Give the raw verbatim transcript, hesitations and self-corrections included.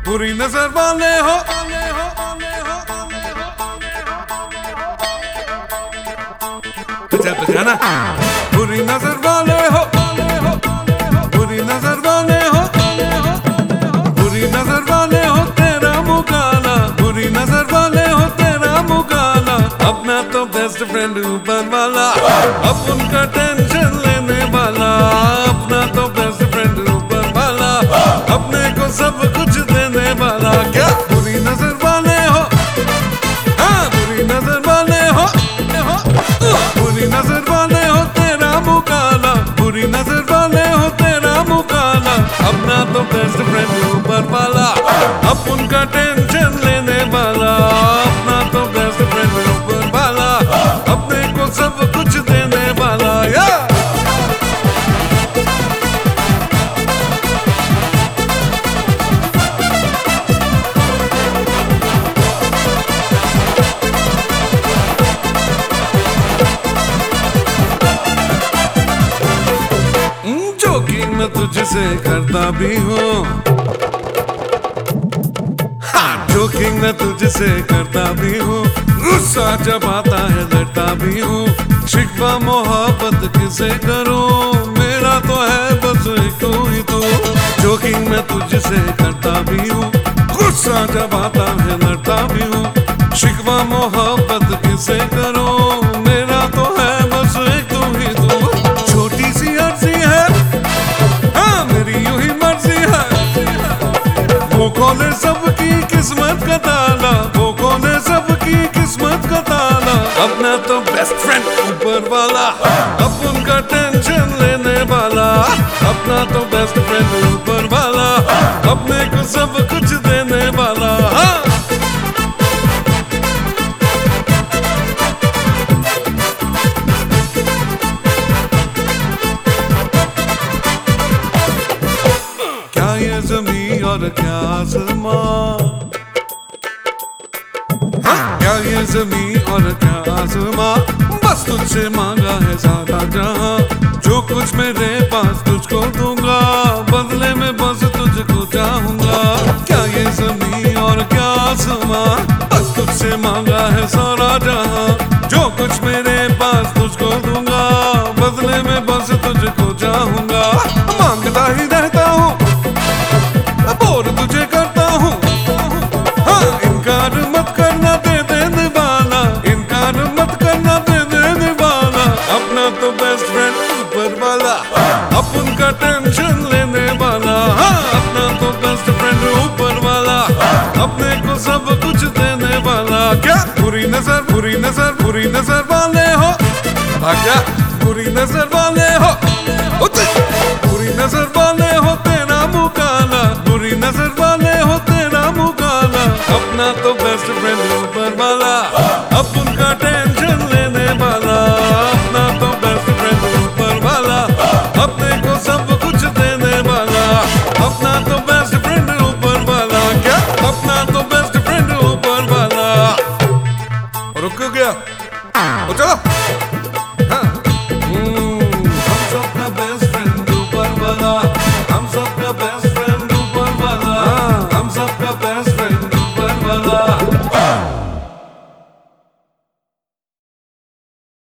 बुरी नजर वाले हो। बजाना बुरी नजर वाले हो, बुरी नजर वाले हो, बुरी नजर वाले हो तेरा मुकाला, बुरी नजर वाले हो तेरा मुकाला। अपना तो बेस्ट फ्रेंड ऊपर वाला, अब उनका टेंशन लेने वाला। अपना तो बेस्ट फ्रेंड ऊपर वाला, अपने को सब कुछ देने वाला। क्या बुरी नजर वाले हो, हाँ बुरी नजर वाले हो, बुरी नजर वाले हो तेरा मुकाला, बुरी नजर वाले हो तेरा मुकाला। अपना तो बेस्ट फ्रेंड ऊपर वाला, अब उनका टेंशन लेने वाला। अपना तो बेस्ट फ्रेंड ऊपर वाला, अपने को सब कुछ देने वाला। या मैं तुझसे करता भी हूँ, हाँ जोकिंग मैं तुझसे करता भी हूँ। गुस्सा जब आता है लड़ता भी हूँ। शिकवा मोहब्बत किसे करूँ, मेरा तो है बस एक तू ही तू। जोकिंग मैं तुझसे करता भी हूँ, गुस्सा जब आता है लड़ता भी हूँ। शिकवा मोहब्बत किसे करूँ, मेरा तो है बस एक तू ही तू। छोटी सी अर्जी है, मेरी यूं ही मर्जी है। वो खोले सबकी किस्मत का ताला, वो खोले सबकी किस्मत का ताला। अपना तो बेस्ट फ्रेंड ऊपर वाला, अब उनका टेंशन लेने वाला। अपना तो बेस्ट फ्रेंड ऊपर वाला, अपने को सब कुछ देने वाला। हाँ ज़मीं और क्या आसमां, हाँ क्या ये ज़मीं और क्या आसमां। बस तुझसे मांगा है ज़्यादा जहां, जो कुछ मेरे पास तुझको दूंगा, बदले में बस तुझको चाहूंगा। क्या ये ज़मीं और क्या आसमां, बस तुझसे मांगा है सारा जहां, जो कुछ मेरे पास तुझको दूंगा, बदले में बस तुझको चाहूंगा। मांगता ही रहता हूँ और तुझे करता हूँ, हाँ इनकार मत करना दे देने वाला, इनकार मत करना दे देने वाला। अपना तो बेस्ट फ्रेंड ऊपर वाला, अब उनका टेंशन लेने वाला। हाँ अपना तो बेस्ट फ्रेंड ऊपर वाला, अपने को सब कुछ देने वाला। क्या बुरी नजर बुरी नजर बुरी नजर वाले हो, हाँ क्या बुरी नजर वाले